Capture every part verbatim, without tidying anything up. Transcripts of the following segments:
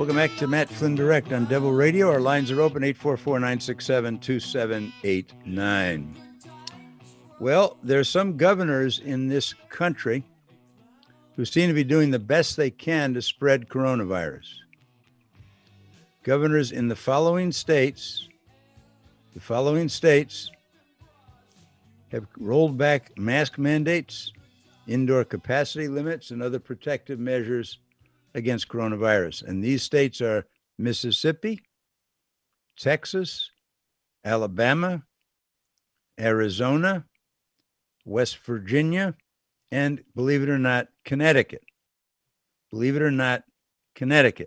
Welcome back to Matt Flynn Direct on Devil Radio. Our lines are open, eight four four, nine six seven, two seven eight nine. Well, there's some governors in this country who seem to be doing the best they can to spread coronavirus. Governors in the following states, the following states have rolled back mask mandates, indoor capacity limits, and other protective measures against coronavirus. And these states are Mississippi, Texas, Alabama, Arizona, West Virginia, and believe it or not, Connecticut. Believe it or not, Connecticut.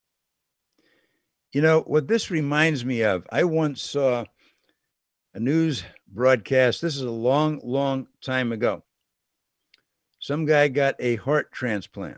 You know, what this reminds me of, I once saw a news broadcast. This is a long, long time ago. Some guy got a heart transplant.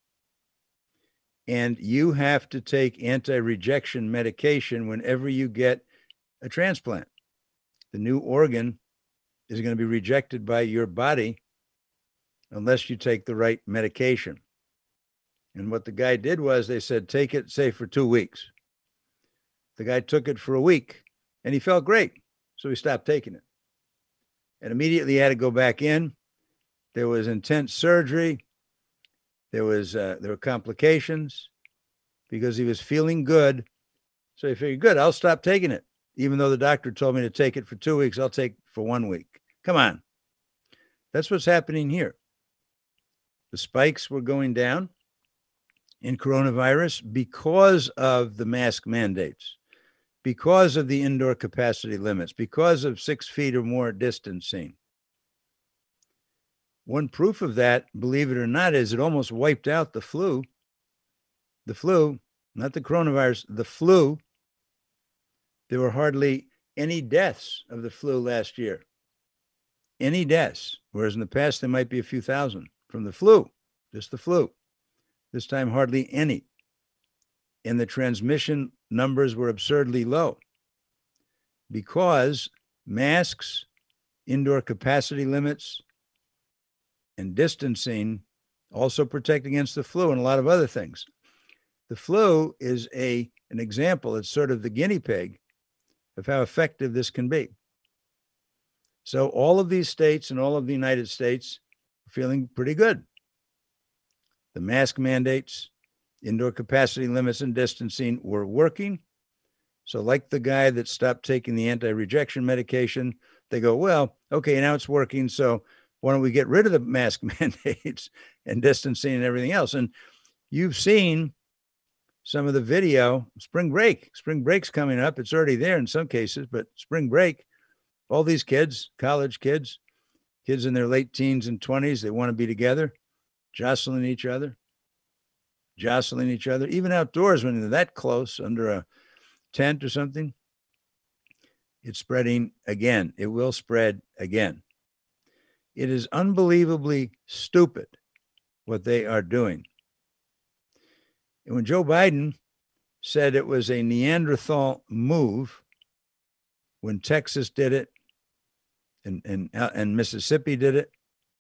And you have to take anti-rejection medication whenever you get a transplant. The new organ is going to be rejected by your body unless you take the right medication. And what the guy did was they said, take it, say, for two weeks. The guy took it for a week and he felt great. So he stopped taking it. And immediately had to go back in. There was intense surgery. There was uh, there were complications because he was feeling good. So he figured, good, I'll stop taking it. Even though the doctor told me to take it for two weeks, I'll take it for one week. Come on. That's what's happening here. The spikes were going down in coronavirus because of the mask mandates, because of the indoor capacity limits, because of six feet or more distancing. One proof of that, believe it or not, is it almost wiped out the flu. The flu, not the coronavirus, the flu. There were hardly any deaths of the flu last year. Any deaths, whereas in the past there might be a few thousand from the flu, just the flu. This time, hardly any. And the transmission numbers were absurdly low because masks, indoor capacity limits, and distancing also protect against the flu and a lot of other things. The flu is a an example. It's sort of the guinea pig of how effective this can be. So all of these states and all of the United States are feeling pretty good. The mask mandates, indoor capacity limits, and distancing were working. So like the guy that stopped taking the anti-rejection medication, they go, well, okay, now it's working, so why don't we get rid of the mask mandates and distancing and everything else? And you've seen some of the video, spring break. Spring break's coming up. It's already there in some cases, but spring break, all these kids, college kids, kids in their late teens and twenties, they want to be together, jostling each other, jostling each other, even outdoors when they're that close under a tent or something. It's spreading again. It will spread again. It is unbelievably stupid what they are doing. And when Joe Biden said it was a Neanderthal move, when Texas did it and, and, and Mississippi did it,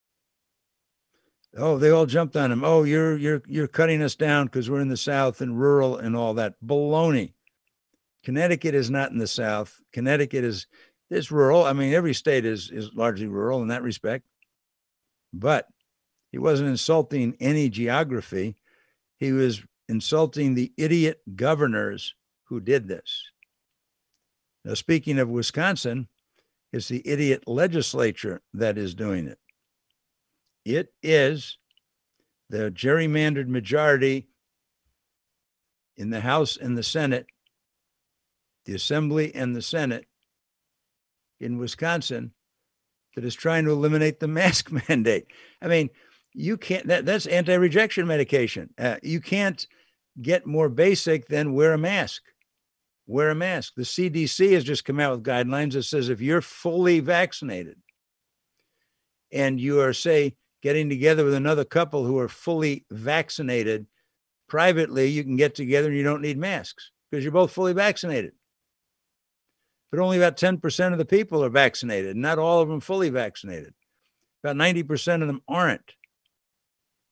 oh, they all jumped on him. Oh, you're you're you're cutting us down because we're in the South and rural and all that. Baloney. Connecticut is not in the South. Connecticut is is rural. I mean, every state is is largely rural in that respect. But he wasn't insulting any geography. He was insulting the idiot governors who did this. Now, speaking of Wisconsin, it's the idiot legislature that is doing it. It is the gerrymandered majority in the House and the Senate, the Assembly and the Senate in Wisconsin that is trying to eliminate the mask mandate. I mean, you can't, that, that's anti-rejection medication. Uh, you can't get more basic than wear a mask. Wear a mask. The C D C has just come out with guidelines that says if you're fully vaccinated and you are, say, getting together with another couple who are fully vaccinated privately, you can get together and you don't need masks because you're both fully vaccinated. But only about ten percent of the people are vaccinated, not all of them fully vaccinated. About ninety percent of them aren't.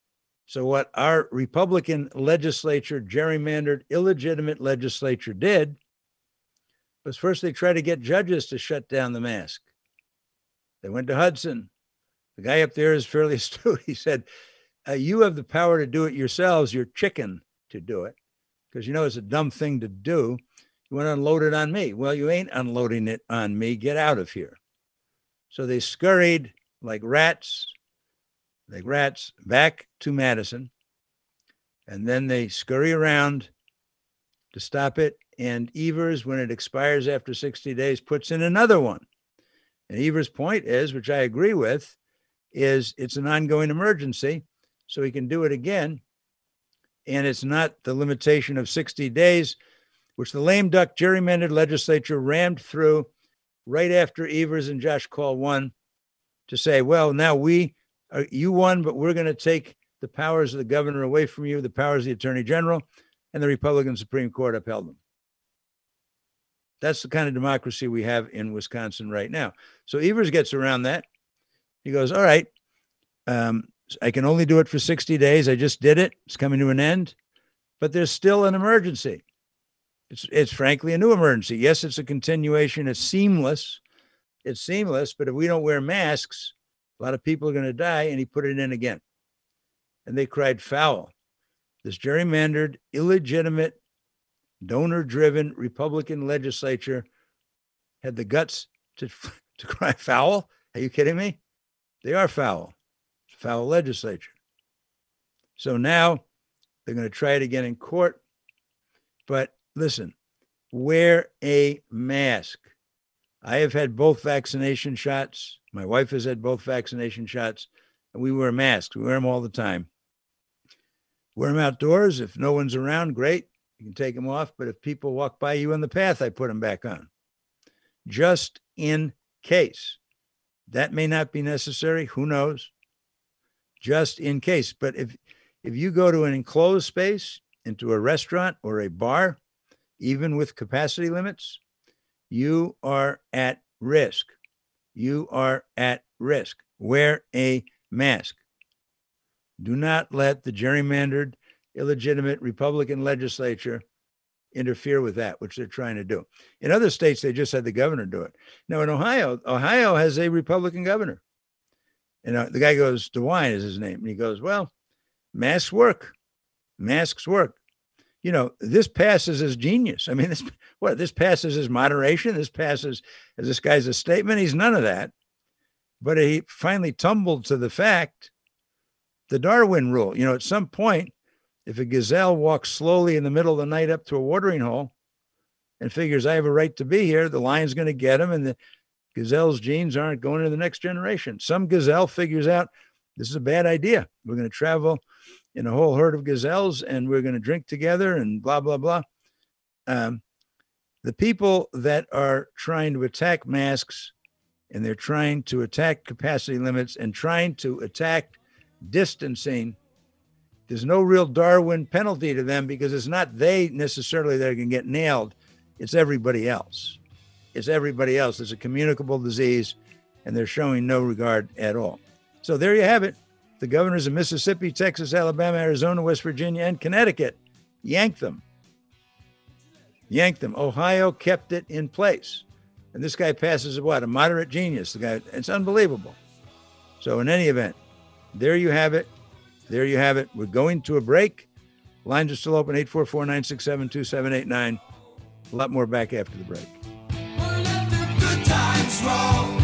So what our Republican legislature, gerrymandered, illegitimate legislature did was first they tried to get judges to shut down the mask. They went to Hudson. The guy up there is fairly astute. He said, uh, you have the power to do it yourselves. You're chicken to do it because you know it's a dumb thing to do. You want to unload it on me. Well, you ain't unloading it on me. Get out of here. So they scurried like rats, like rats back to Madison. And then they scurry around to stop it. And Evers, when it expires after sixty days, puts in another one. And Evers' point is, which I agree with, is it's an ongoing emergency, so he can do it again. And it's not the limitation of sixty days, which the lame duck gerrymandered legislature rammed through right after Evers and Josh Kaul won, to say, well, now we, are, you won, but we're going to take the powers of the governor away from you, the powers of the attorney general, and the Republican Supreme Court upheld them. That's the kind of democracy we have in Wisconsin right now. So Evers gets around that. He goes, all right, um, I can only do it for sixty days. I just did it. It's coming to an end, but there's still an emergency. It's, it's frankly a new emergency. Yes, it's a continuation. It's seamless. It's seamless, but if we don't wear masks, a lot of people are going to die, and he put it in again. And they cried foul. This gerrymandered, illegitimate, donor-driven Republican legislature had the guts to, to cry foul. Are you kidding me? They are foul. It's a foul legislature. So now they're going to try it again in court. But listen, wear a mask. I have had both vaccination shots. My wife has had both vaccination shots, and we wear masks. We wear them all the time. Wear them outdoors. If no one's around, great. You can take them off. But if people walk by you in the path, I put them back on. Just in case. That may not be necessary. Who knows? Just in case. But if, if you go to an enclosed space, into a restaurant or a bar, even with capacity limits, you are at risk. You are at risk. Wear a mask. Do not let the gerrymandered, illegitimate Republican legislature interfere with that, which they're trying to do. In other states, they just had the governor do it. Now, in Ohio, Ohio has a Republican governor. And uh, the guy goes, DeWine is his name. And he goes, well, masks work. Masks work. You know, this passes as genius. I mean, this what this passes as moderation. This passes as this guy's a statement. He's none of that. But he finally tumbled to the fact, the Darwin rule. You know, at some point, if a gazelle walks slowly in the middle of the night up to a watering hole and figures I have a right to be here, the lion's going to get him, and the gazelle's genes aren't going to the next generation. Some gazelle figures out this is a bad idea. We're going to travel in a whole herd of gazelles, and we're going to drink together and blah, blah, blah. Um, the people that are trying to attack masks, and they're trying to attack capacity limits and trying to attack distancing, there's no real Darwin penalty to them because it's not they necessarily that are going to get nailed. It's everybody else. It's everybody else. It's a communicable disease, and they're showing no regard at all. So there you have it. The governors of Mississippi, Texas, Alabama, Arizona, West Virginia, and Connecticut yanked them. Yanked them. Ohio kept it in place. And this guy passes as what? A moderate genius. The guy, it's unbelievable. So in any event, there you have it. There you have it. We're going to a break. Lines are still open, eight four four, nine six seven, two seven eight nine. A lot more back after the break. We'll let the good times roll.